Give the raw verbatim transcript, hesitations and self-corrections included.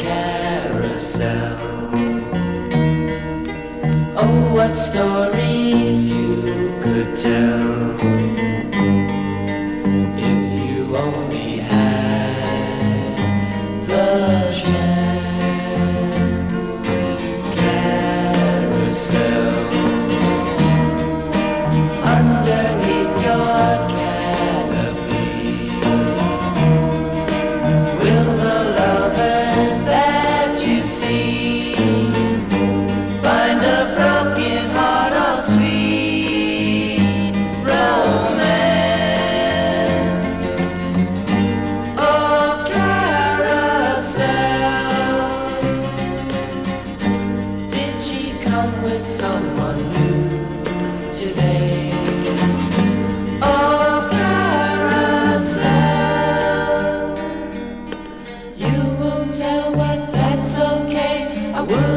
carousel. Oh, what stories you could tell if you only had the chance. Carousel, underneath your canopy, will the lovers that you see find a broken heart or sweet romance? Oh, carousel, did she come with someone new today? Oh, carousel, you won't tell, but that's okay. I would